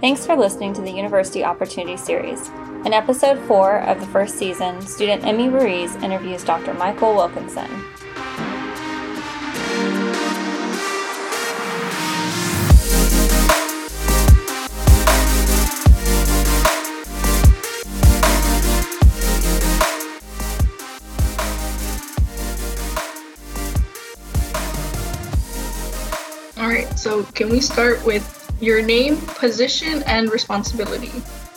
Thanks for listening to the University Opportunity Series. In episode 4 of the first season, student Emmy Ruiz interviews Dr. Michael Wilkinson. All right, so can we start with your name, position, and responsibility?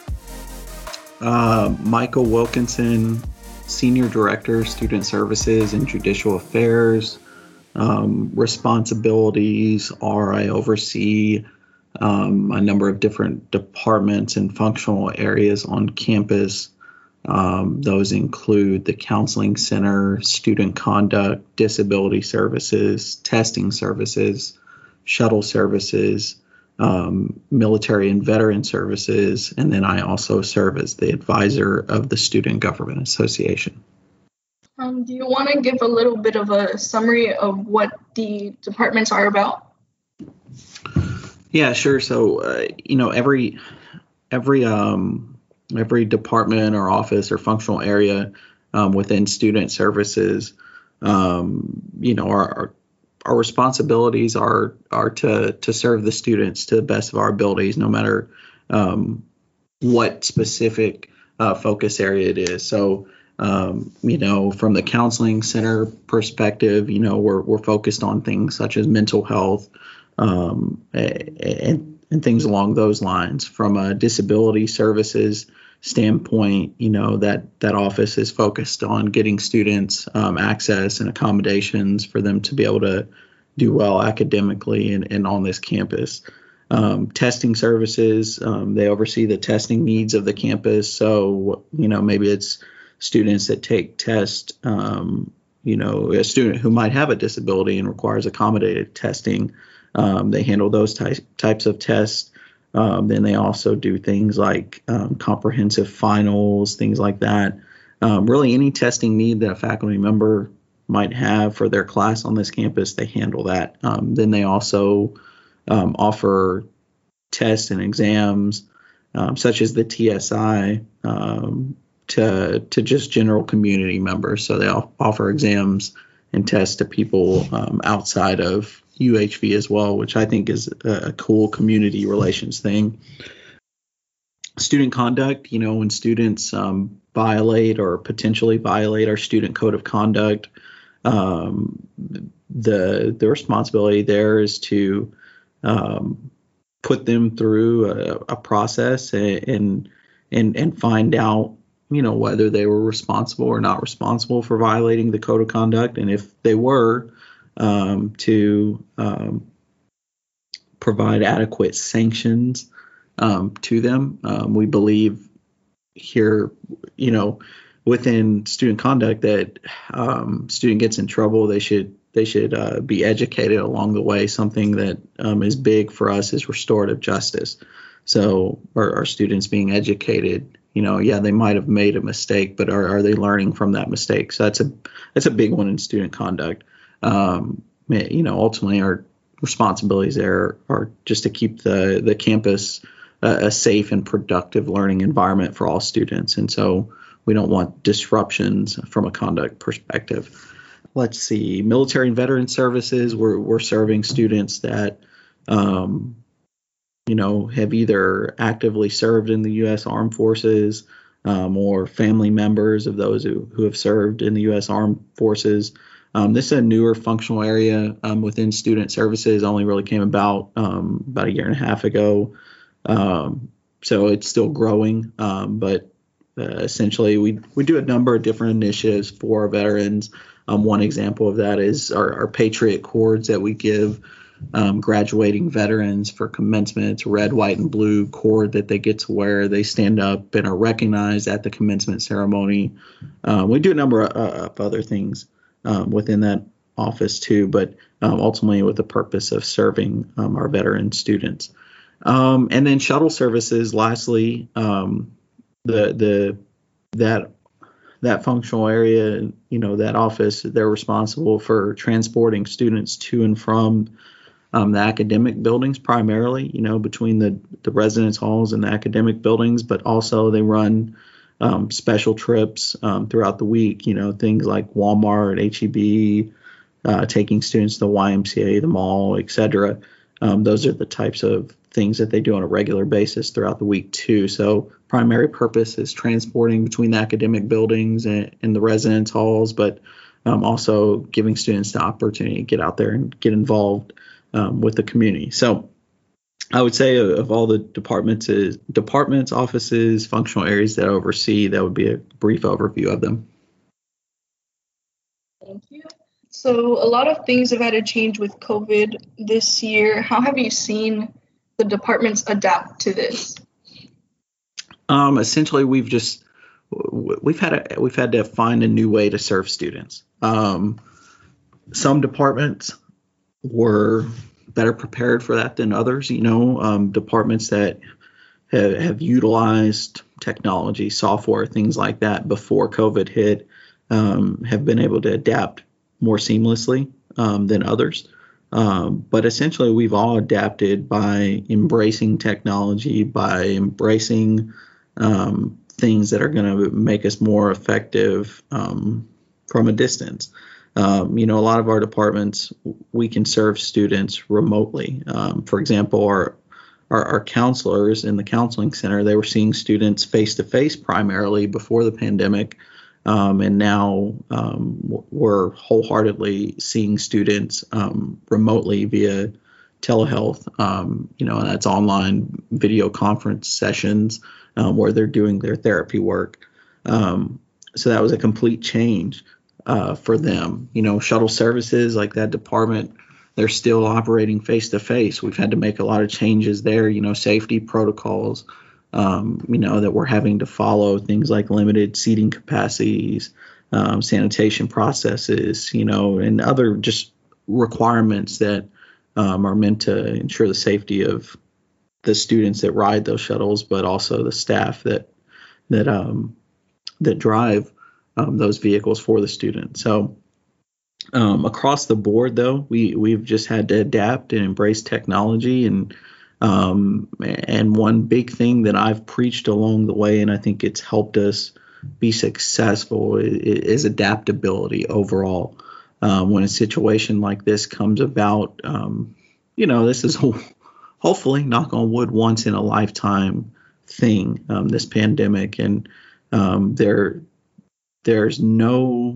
Michael Wilkinson, Senior Director, Student Services and Judicial Affairs. Responsibilities are I oversee a number of different departments and functional areas on campus. Those include the Counseling Center, Student Conduct, Disability Services, Testing Services, Shuttle Services, Military and Veteran Services, and then I also serve as the advisor of the Student Government Association. Do you want to give a little bit of a summary of what the departments are about? Yeah, sure. So, every department or office or functional area within Student Services, our responsibilities are to serve the students to the best of our abilities, no matter what specific focus area it is. So, from the Counseling Center perspective, we're focused on things such as mental health and things along those lines. From a disability services standpoint, that office is focused on getting students access and accommodations for them to be able to do well academically and on this campus. Testing services, they oversee the testing needs of the campus. So, maybe it's students that take tests, a student who might have a disability and requires accommodated testing. They handle those types of tests. Then they also do things like comprehensive finals, things like that. Really any testing need that a faculty member might have for their class on this campus, they handle that. Then they also offer tests and exams, such as the TSI, to just general community members. So they offer exams and tests to people outside of UHV as well, which I think is a cool community relations thing. Student conduct, when students violate or potentially violate our student code of conduct, the responsibility there is to put them through a process and find out, whether they were responsible or not responsible for violating the code of conduct, and if they were, to provide adequate sanctions to them. We believe here, within student conduct that student gets in trouble, they should be educated along the way. Something that is big for us is restorative justice. So our students being educated, they might have made a mistake, but are they learning from that mistake? So that's a big one in student conduct. Ultimately our responsibilities there are just to keep the campus a safe and productive learning environment for all students. And so we don't want disruptions from a conduct perspective. Let's see, military and veteran services, we're serving students that, have either actively served in the U.S. Armed Forces or family members of those who have served in the U.S. Armed Forces. This is a newer functional area within student services, only really came about a year and a half ago. So it's still growing, but essentially we do a number of different initiatives for our veterans. One example of that is our Patriot Cords that we give graduating veterans for commencement. It's a red, white, and blue cord that they get to wear. They stand up and are recognized at the commencement ceremony. We do a number of other things within that office too, but ultimately with the purpose of serving our veteran students. And then shuttle services, lastly, that functional area, that office, they're responsible for transporting students to and from the academic buildings primarily, between the residence halls and the academic buildings, but also they run special trips throughout the week, things like Walmart, HEB, taking students to the YMCA, the mall, etc. Those are the types of things that they do on a regular basis throughout the week too. So primary purpose is transporting between the academic buildings and the residence halls, but also giving students the opportunity to get out there and get involved with the community. So I would say of all the departments, offices, functional areas that I oversee, that would be a brief overview of them. Thank you. So a lot of things have had to change with COVID this year. How have you seen the departments adapt to this? Essentially, we've had to find a new way to serve students. Some departments were better prepared for that than others. Departments that have utilized technology, software, things like that before COVID hit have been able to adapt more seamlessly than others. But essentially, we've all adapted by embracing technology, by embracing things that are going to make us more effective from a distance. A lot of our departments, we can serve students remotely. For example, our counselors in the counseling center, they were seeing students face-to-face primarily before the pandemic. And now we're wholeheartedly seeing students remotely via telehealth, and that's online video conference sessions where they're doing their therapy work. So that was a complete change for them. Shuttle services like that department, they're still operating face-to-face. We've had to make a lot of changes there, safety protocols, that we're having to follow, things like limited seating capacities, sanitation processes, and other just requirements that are meant to ensure the safety of the students that ride those shuttles, but also the staff that drive those vehicles for the students. So across the board, though, we've just had to adapt and embrace technology. And one big thing that I've preached along the way, and I think it's helped us be successful, is adaptability overall. When a situation like this comes about, this is hopefully, knock on wood, once in a lifetime thing, this pandemic. And there's no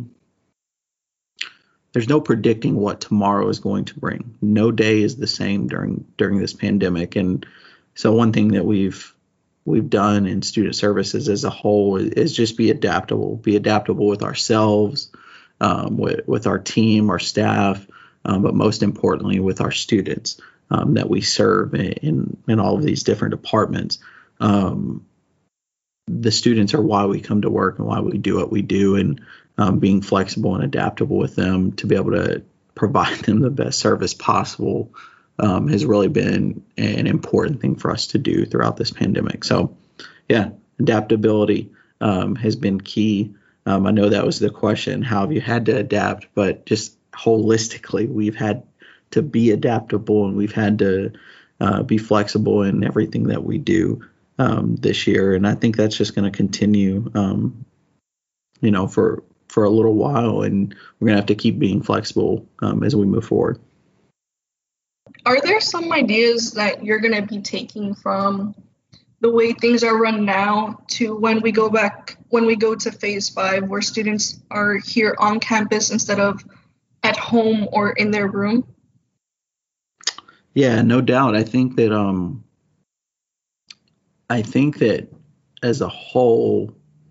predicting what tomorrow is going to bring. No day is the same during this pandemic. And so one thing that we've done in student services as a whole is just be adaptable with ourselves, with our team, our staff, but most importantly with our students that we serve in all of these different departments. The students are why we come to work and why we do what we do, and being flexible and adaptable with them to be able to provide them the best service possible has really been an important thing for us to do throughout this pandemic. So, yeah, adaptability has been key. I know that was the question, how have you had to adapt? But just holistically, we've had to be adaptable, and we've had to be flexible in everything that we do this year. And I think that's just going to continue, for a little while, and we're going to have to keep being flexible as we move forward. Are there some ideas that you're going to be taking from the way things are run now to when we go to phase 5, where students are here on campus instead of at home or in their room? Yeah, no doubt. I think that as a whole,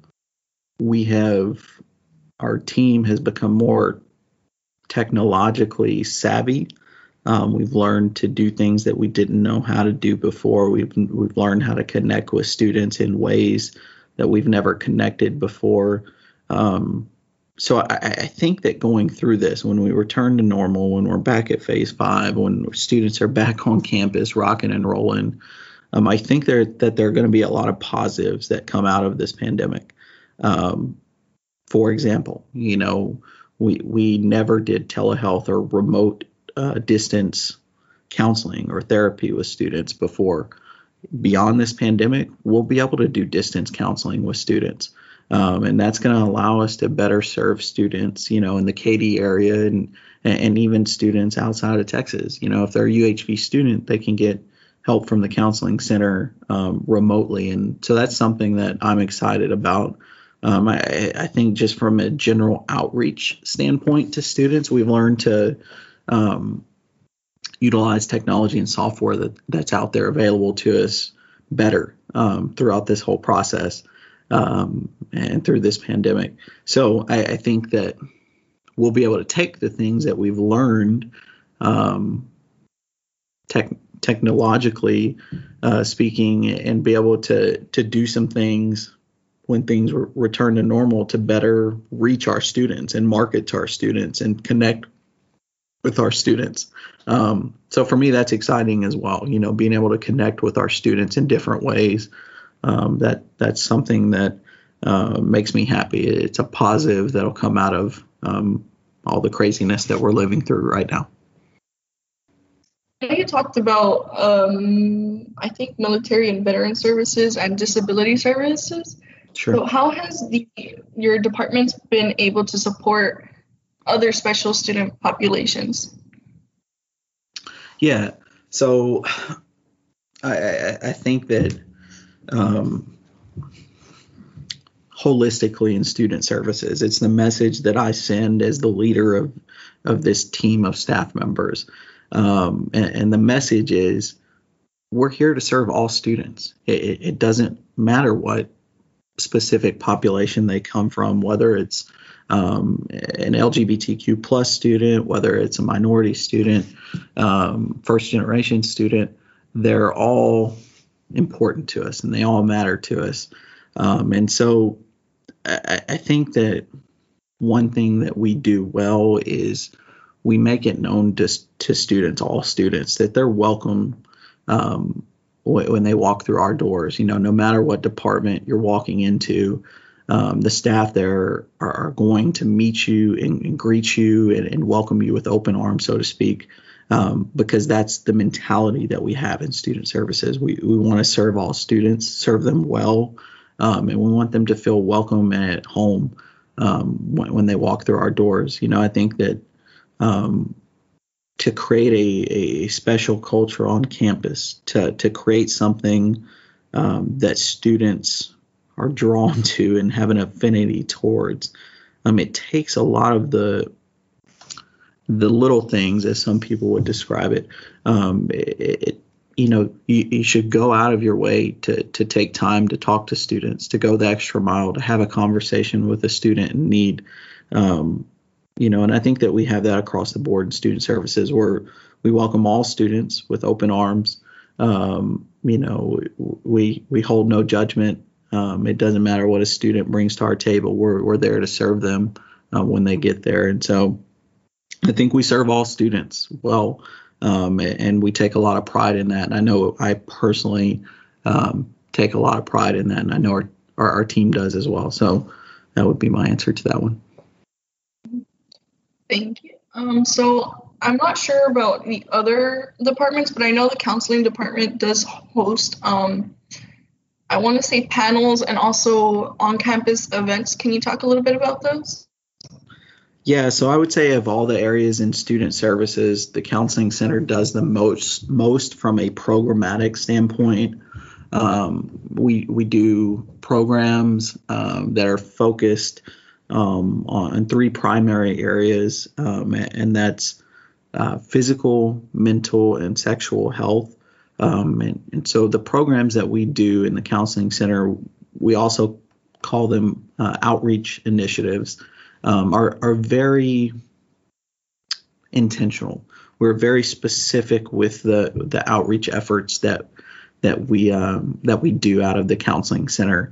our team has become more technologically savvy. We've learned to do things that we didn't know how to do before. We've learned how to connect with students in ways that we've never connected before. So I think that going through this, when we return to normal, when we're back at phase 5, when students are back on campus rocking and rolling, I think that there are going to be a lot of positives that come out of this pandemic. For example, we never did telehealth or remote distance counseling or therapy with students before. Beyond this pandemic, we'll be able to do distance counseling with students. And that's going to allow us to better serve students, in the Katy area and even students outside of Texas. If they're a UHV student, they can get help from the counseling center remotely. And so that's something that I'm excited about. I think just from a general outreach standpoint to students, we've learned to utilize technology and software that's out there available to us better throughout this whole process and through this pandemic. So I think that we'll be able to take the things that we've learned technologically speaking and be able to do some things when things return to normal to better reach our students and market to our students and connect with our students. So for me, that's exciting as well. Being able to connect with our students in different ways. That's something that makes me happy. It's a positive that'll come out of all the craziness that we're living through right now. You talked about, I think, military and veteran services and disability services. Sure. So how has your departments been able to support other special student populations? Yeah. So I think that holistically in student services, it's the message that I send as the leader of this team of staff members. And the message is we're here to serve all students. It doesn't matter what specific population they come from, whether it's an LGBTQ plus student, whether it's a minority student, first generation student, they're all important to us and they all matter to us. And so I think that one thing that we do well is we make it known to students, all students, that they're welcome when they walk through our doors. No matter what department you're walking into, the staff there are going to meet you and greet you and welcome you with open arms, so to speak, because that's the mentality that we have in student services. We want to serve all students, serve them well, and we want them to feel welcome and at home when they walk through our doors. I think that to create a special culture on campus, to create something that students are drawn to and have an affinity towards, it takes a lot of the little things, as some people would describe it. You should go out of your way to take time to talk to students, to go the extra mile, to have a conversation with a student in need. And I think that we have that across the board in student services, where we welcome all students with open arms. We hold no judgment. It doesn't matter what a student brings to our table. We're there to serve them when they get there. And so I think we serve all students well, and we take a lot of pride in that. And I know I personally take a lot of pride in that, and I know our team does as well. So that would be my answer to that one. Thank you. So I'm not sure about the other departments, but I know the counseling department does host, I want to say, panels and also on-campus events. Can you talk a little bit about those? Yeah, so I would say of all the areas in student services, the counseling center does the most from a programmatic standpoint. We do programs that are focused on three primary areas, and that's physical, mental, and sexual health. And so the programs that we do in the counseling center, we also call them outreach initiatives, are very intentional. We're very specific with the outreach efforts that we do out of the counseling center.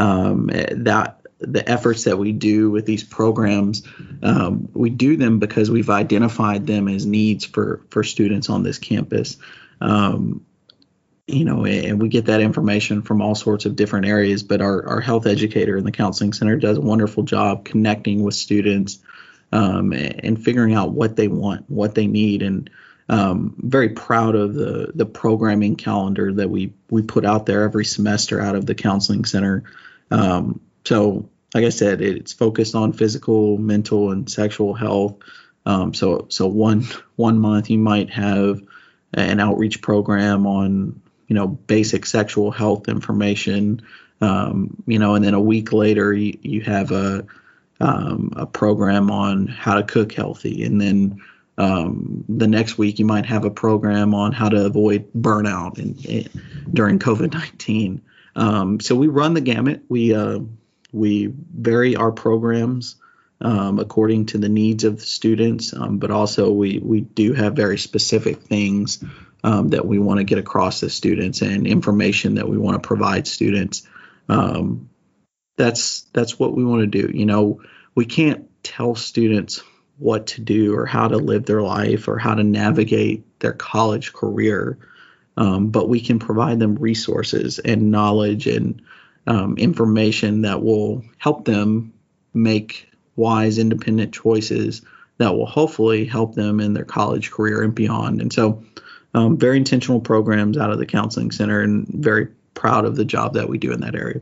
The efforts that we do with these programs, we do them because we've identified them as needs for students on this campus. And we get that information from all sorts of different areas, but our health educator in the counseling center does a wonderful job connecting with students and figuring out what they want, what they need. And very proud of the programming calendar that we put out there every semester out of the counseling center. So like I said, it's focused on physical, mental, and sexual health. So one month you might have an outreach program on, basic sexual health information, and then a week later you have a program on how to cook healthy. And then the next week you might have a program on how to avoid burnout during COVID-19. So we run the gamut. We vary our programs according to the needs of the students, but also we do have very specific things that we want to get across to students and information that we want to provide students. That's what we want to do. We can't tell students what to do or how to live their life or how to navigate their college career, but we can provide them resources and knowledge and information that will help them make wise, independent choices that will hopefully help them in their college career and beyond. And so very intentional programs out of the counseling center, and very proud of the job that we do in that area.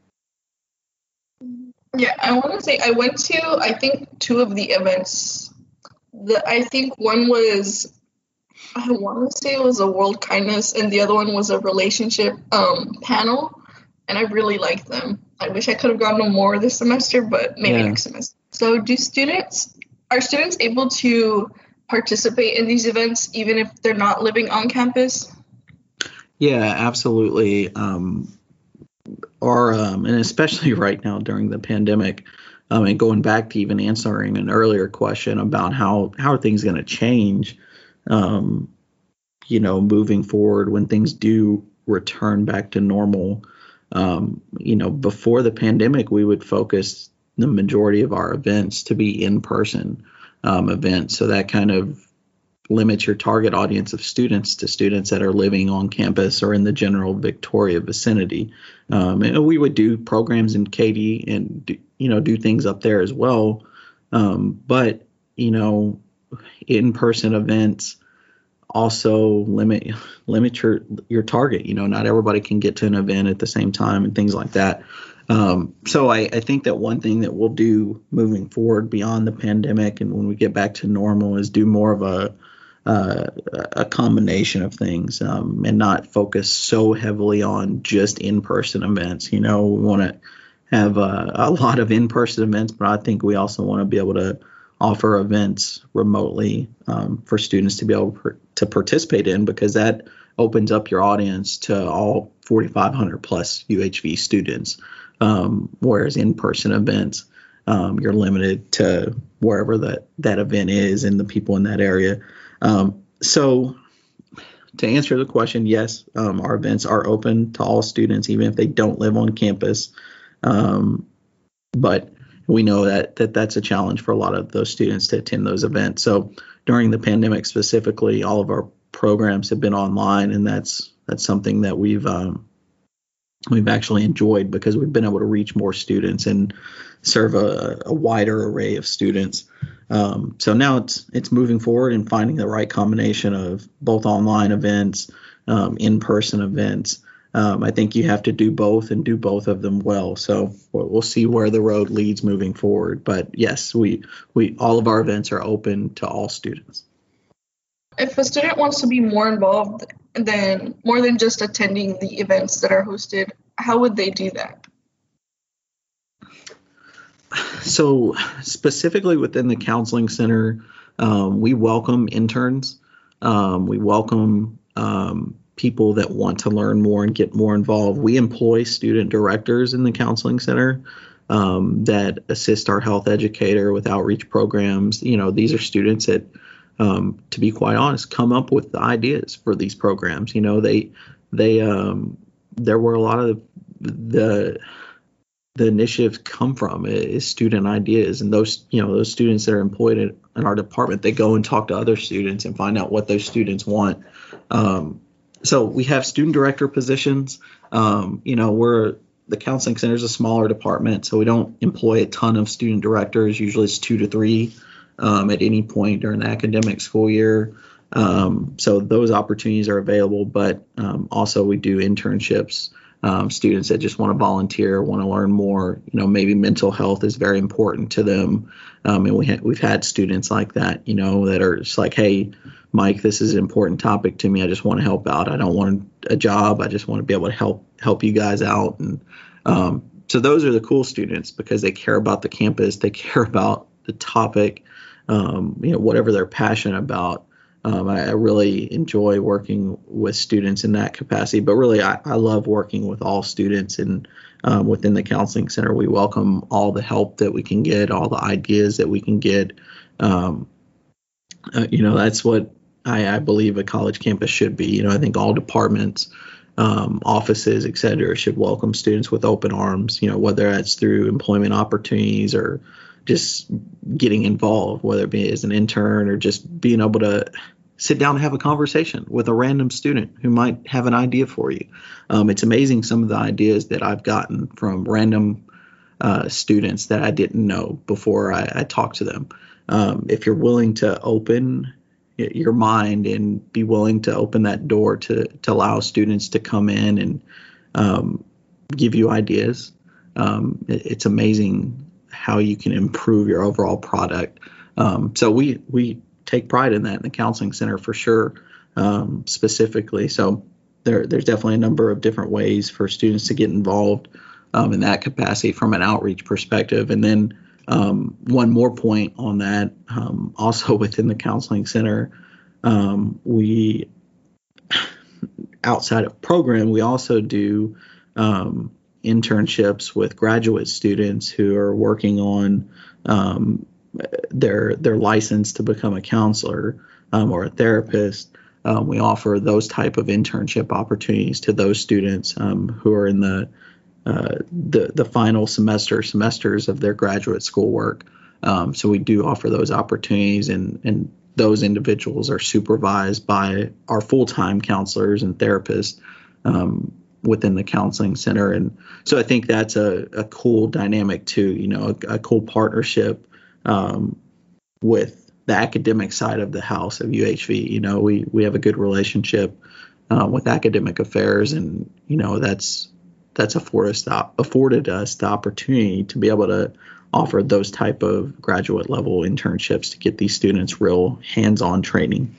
Yeah, I want to say I went to, I think, 2 of the events. I think one was, I want to say it was a World Kindness, and the other one was a relationship panel, and I really liked them. I wish I could have gotten more this semester, but maybe next semester. So are students able to participate in these events even if they're not living on campus? Yeah, absolutely. And especially right now during the pandemic, and going back to even answering an earlier question about how are things going to change, moving forward when things do return back to normal. Before the pandemic, we would focus the majority of our events to be in-person events. So that kind of limits your target audience of students to students that are living on campus or in the general Victoria vicinity. And we would do programs in Katy and do things up there as well. But in-person events also limit your target. Not everybody can get to an event at the same time and things like that. So I think that one thing that we'll do moving forward beyond the pandemic and when we get back to normal is do more of a combination of things, and not focus so heavily on just in-person events. We want to have a lot of in-person events, but I think we also want to be able to offer events remotely for students to be able to participate in, because that opens up your audience to all 4,500 plus UHV students, whereas in-person events, you're limited to wherever that event is and the people in that area. So to answer the question, yes, our events are open to all students, even if they don't live on campus. But we know that's a challenge for a lot of those students to attend those events. So during the pandemic specifically, all of our programs have been online, and that's something that we've actually enjoyed, because we've been able to reach more students and serve a wider array of students. So now it's moving forward and finding the right combination of both online events, in-person events. I think you have to do both and do both of them well. So we'll see where the road leads moving forward. But yes, we all of our events are open to all students. If a student wants to be more involved more than just attending the events that are hosted, how would they do that? So specifically within the counseling center, we welcome interns. We welcome people that want to learn more and get more involved. We employ student directors in the counseling center that assist our health educator with outreach programs. These are students that, to be quite honest, come up with the ideas for these programs. There were a lot of the initiatives come from is student ideas, and those students that are employed in our department, they go and talk to other students and find out what those students want. So we have student director positions. The counseling center is a smaller department, so we don't employ a ton of student directors. Usually it's 2 to 3 at any point during the academic school year. So those opportunities are available, but also we do internships. Students that just want to volunteer, want to learn more, maybe mental health is very important to them. And we've had students like that, that are just like, hey, Mike, this is an important topic to me. I just want to help out. I don't want a job. I just want to be able to help you guys out. And so those are the cool students because they care about the campus. They care about the topic, whatever they're passionate about. I really enjoy working with students in that capacity, but really I love working with all students, and within the counseling center, we welcome all the help that we can get, all the ideas that we can get. That's what I believe a college campus should be. I think all departments, offices, et cetera, should welcome students with open arms, whether that's through employment opportunities or just getting involved, whether it be as an intern or just being able to sit down and have a conversation with a random student who might have an idea for you. It's amazing some of the ideas that I've gotten from random students that I didn't know before I talked to them. If you're willing to open your mind and be willing to open that door to allow students to come in and give you ideas, it's amazing how you can improve your overall product. So we take pride in that in the counseling center for sure, specifically. So there's definitely a number of different ways for students to get involved in that capacity from an outreach perspective. And then one more point on that, also within the counseling center, we, outside of program, we also do internships with graduate students who are working on their license to become a counselor or a therapist. We offer those type of internship opportunities to those students who are in the final semesters of their graduate school work. So we do offer those opportunities, and those individuals are supervised by our full-time counselors and therapists within the counseling center. And so I think that's a cool dynamic too, a cool partnership with the academic side of the house of UHV. We have a good relationship with academic affairs, and that's afforded us the opportunity to be able to offer those type of graduate level internships to get these students real hands-on training.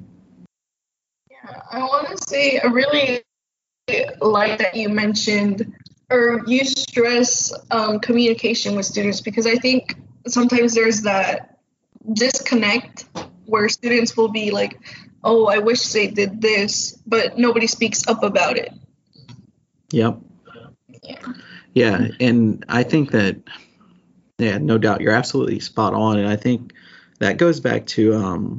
Yeah, I want to say I really like that you mentioned or you stress communication with students, because I think sometimes there's that disconnect where students will be like, oh, I wish they did this, but nobody speaks up about it. Yep. Yeah. And I think that, no doubt, you're absolutely spot on. And I think that goes back to,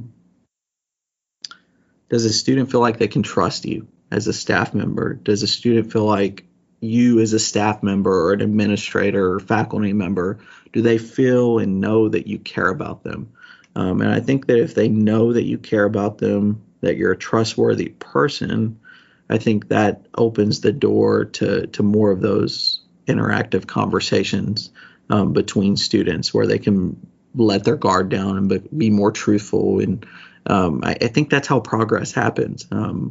does a student feel like they can trust you as a staff member? Does a student feel like you as a staff member or an administrator or faculty member, do they feel and know that you care about them? And I think that if they know that you care about them, that you're a trustworthy person, I think that opens the door to more of those interactive conversations between students where they can let their guard down and be more truthful. And I think that's how progress happens.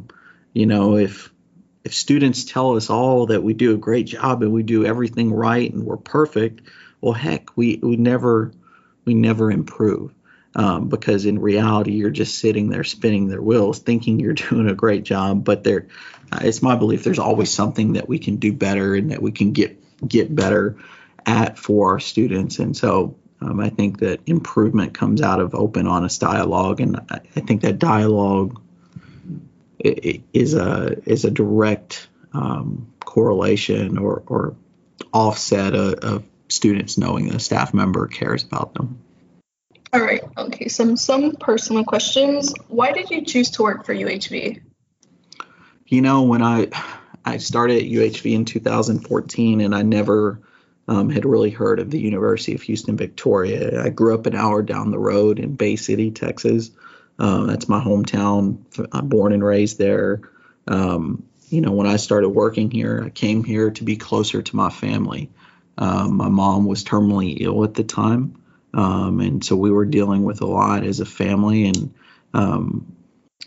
If students tell us all that we do a great job and we do everything right and we're perfect, well, heck, we never improve. Because in reality, you're just sitting there spinning their wheels thinking you're doing a great job. But it's my belief there's always something that we can do better and that we can get better at for our students. And so I think that improvement comes out of open, honest dialogue. And I think that dialogue is a direct correlation or offset of students knowing that a staff member cares about them. All right. Okay. Some personal questions. Why did you choose to work for UHV? When I started at UHV in 2014, and I never had really heard of the University of Houston, Victoria. I grew up an hour down the road in Bay City, Texas. That's my hometown. I'm born and raised there. When I started working here, I came here to be closer to my family. My mom was terminally ill at the time. And so we were dealing with a lot as a family, and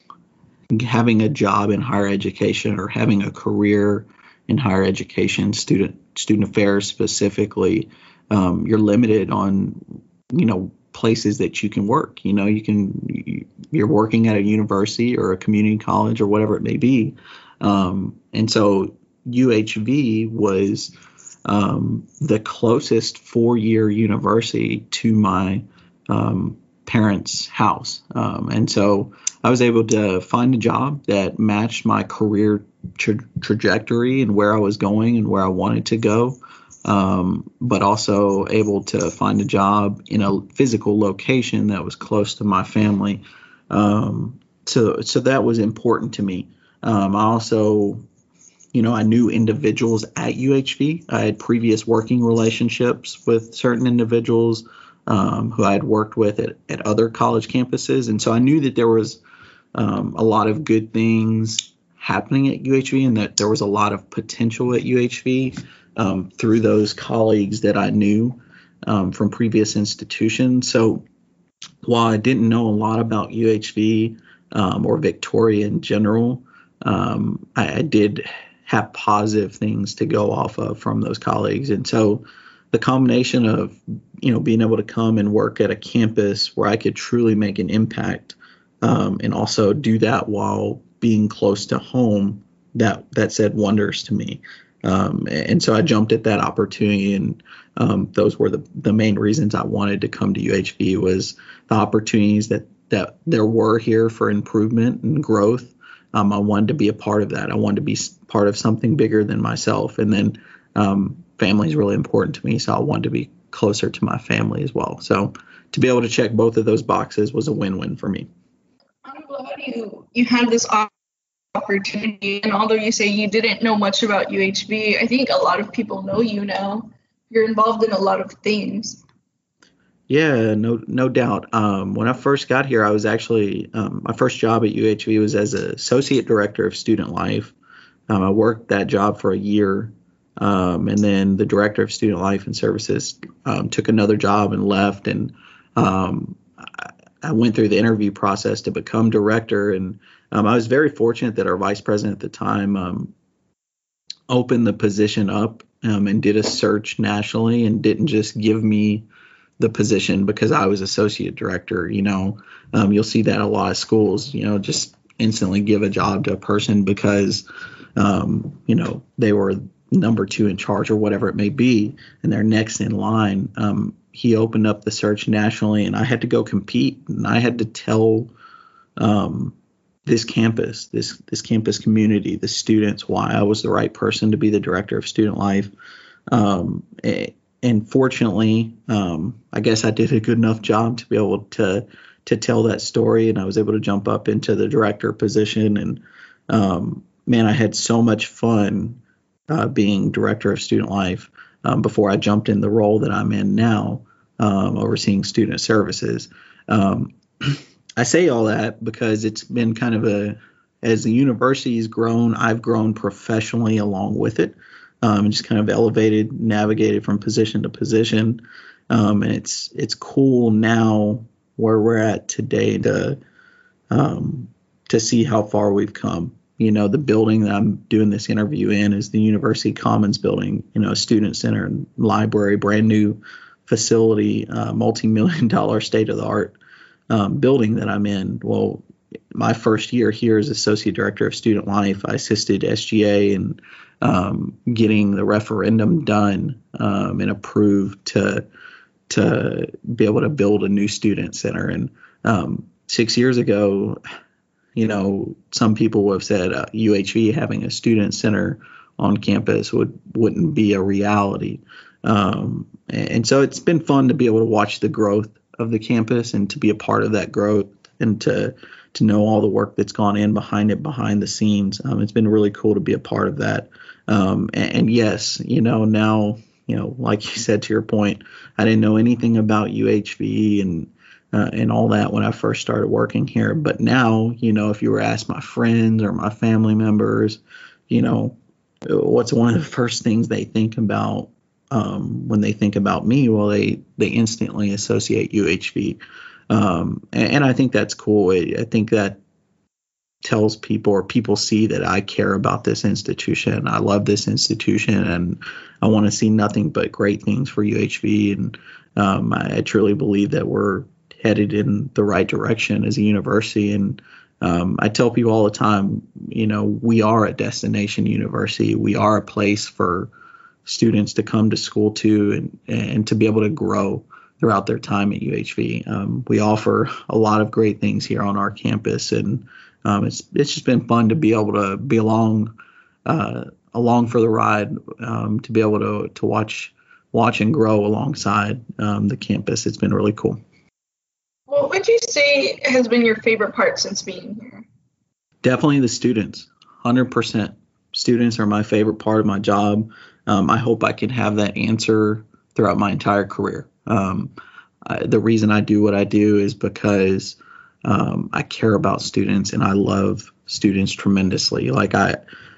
having a job in higher education or having a career in higher education, student affairs specifically, you're limited on, places that you can work. You're working at a university or a community college or whatever it may be. And so UHV was the closest 4-year university to my parents' house. And so I was able to find a job that matched my career trajectory and where I was going and where I wanted to go, but also able to find a job in a physical location that was close to my family. So that was important to me. I also, I knew individuals at UHV. I had previous working relationships with certain individuals who I had worked with at other college campuses. And so I knew that there was a lot of good things happening at UHV and that there was a lot of potential at UHV through those colleagues that I knew from previous institutions. So while I didn't know a lot about UHV or Victoria in general, I did have positive things to go off of from those colleagues. And so the combination of, being able to come and work at a campus where I could truly make an impact and also do that while being close to home, that said wonders to me. And so I jumped at that opportunity, and those were the main reasons I wanted to come to UHV was the opportunities that there were here for improvement and growth. I wanted to be a part of that. I wanted to be part of something bigger than myself. And then family is really important to me, so I wanted to be closer to my family as well. So to be able to check both of those boxes was a win-win for me. I'm glad you had this opportunity, and although you say you didn't know much about UHV, I think a lot of people know you now. You're involved in a lot of things. Yeah, no doubt. When I first got here, I was actually my first job at UHV was as associate director of student life. I worked that job for a year, and then the director of student life and services took another job and left. And I went through the interview process to become director, and I was very fortunate that our vice president at the time opened the position up and did a search nationally and didn't just give me the position because I was associate director. You'll see that a lot of schools, just instantly give a job to a person because, they were number 2 in charge or whatever it may be, and they're next in line. He opened up the search nationally, and I had to go compete, and I had to tell this campus, this campus community, the students, why I was the right person to be the director of student life. And fortunately, I guess I did a good enough job to be able to tell that story, and I was able to jump up into the director position. And man, I had so much fun being director of student life before I jumped in the role that I'm in now, overseeing student services. I say all that because it's been kind of as the university's grown, I've grown professionally along with it. And just kind of elevated, navigated from position to position. And it's cool now where we're at today to see how far we've come. The building that I'm doing this interview in is the University Commons building, a student center and library, brand new facility, multi-million-dollar state-of-the-art building that I'm in. Well, my first year here as associate director of student life, I assisted SGA in getting the referendum done and approved to be able to build a new student center. And 6 years ago, some people have said UHV having a student center on campus wouldn't be a reality. And so it's been fun to be able to watch the growth of the campus and to be a part of that growth and to know all the work that's gone in behind the scenes. It's been really cool to be a part of that. And yes, now, like you said, to your point, I didn't know anything about UHV and all that when I first started working here. But now, if you were asked my friends or my family members, what's one of the first things they think about when they think about me? Well, they instantly associate UHV. And I think that's cool. I think that tells people, or people see that I care about this institution. I love this institution, and I want to see nothing but great things for UHV. And I truly believe that we're headed in the right direction as a university. And I tell people all the time, we are a destination university. We are a place for students to come to school to and to be able to grow throughout their time at UHV. We offer a lot of great things here on our campus, and it's just been fun to be able to be along for the ride, to be able to watch and grow alongside the campus. It's been really cool. What would you say has been your favorite part since being here? Definitely the students. 100%. Students are my favorite part of my job. I hope I can have that answer throughout my entire career. The reason I do what I do is because I care about students, and I love students tremendously. Like I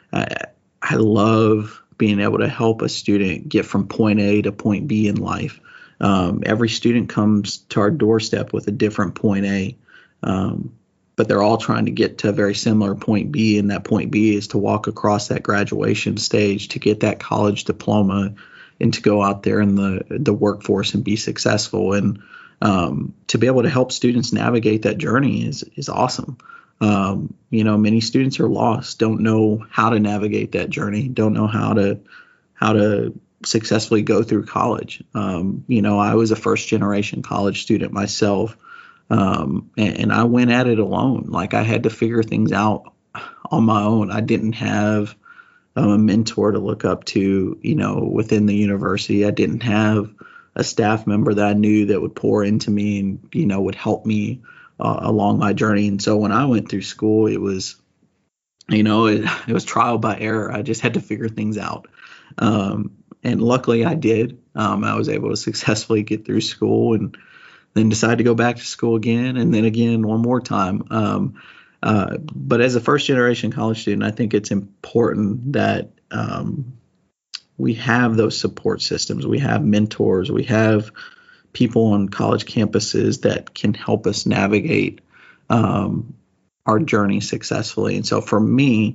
love being able to help a student get from point A to point B in life. Every student comes to our doorstep with a different point A, but they're all trying to get to a very similar point B, and that point B is to walk across that graduation stage to get that college diploma and to go out there in the workforce and be successful. And to be able to help students navigate that journey is awesome. Many students are lost, don't know how to navigate that journey, don't know how to successfully go through college. I was a first generation college student myself, and I went at it alone. Like, I had to figure things out on my own. I didn't have a mentor to look up to, within the university. I didn't have a staff member that I knew that would pour into me and, would help me along my journey. And so when I went through school, it was, it was trial by error. I just had to figure things out. And luckily I did. I was able to successfully get through school, and then decide to go back to school again, and then again one more time. But as a first generation college student, I think it's important that we have those support systems. We have mentors. We have people on college campuses that can help us navigate our journey successfully. And so for me,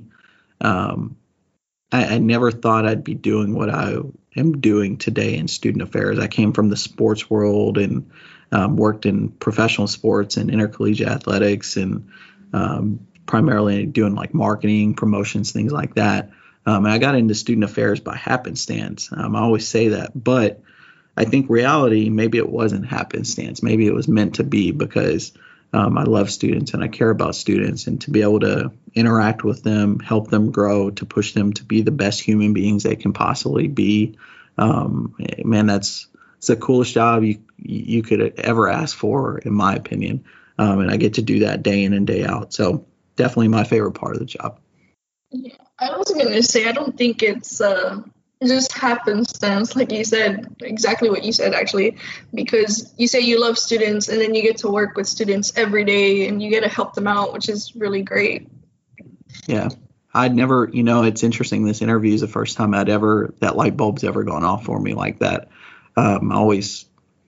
I never thought I'd be doing what I am doing today in student affairs. I came from the sports world and worked in professional sports and intercollegiate athletics, and primarily doing like marketing, promotions, things like that. And I got into student affairs by happenstance. I always say that, but I think reality, maybe it wasn't happenstance. Maybe it was meant to be, because I love students and I care about students, and to be able to interact with them, help them grow, to push them to be the best human beings they can possibly be. Man, that's the coolest job you could ever ask for, in my opinion. And I get to do that day in and day out. So definitely my favorite part of the job. Yeah, I was going to say, I don't think it's just happenstance, like you said, exactly what you said, actually, because you say you love students, and then you get to work with students every day, and you get to help them out, which is really great. Yeah. I'd never, it's interesting. This interview is the first time that light bulb's ever gone off for me like that. I always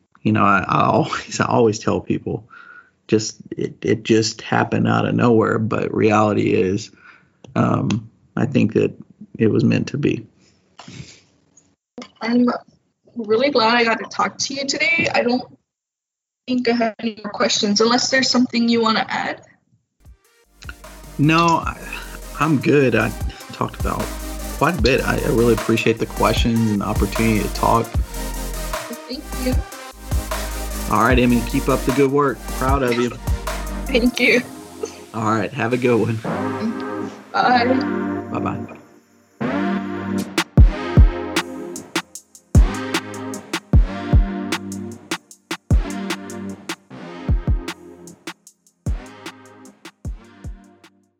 tell people, it just happened out of nowhere. But reality is, I think that it was meant to be. I'm really glad I got to talk to you today. I don't think I have any more questions, unless there's something you want to add. No, I'm good. I talked about quite a bit. I really appreciate the questions and the opportunity to talk. Thank you. All right, Emmy, keep up the good work. Proud of you. Thank you. All right, have a good one. Bye. Bye-bye.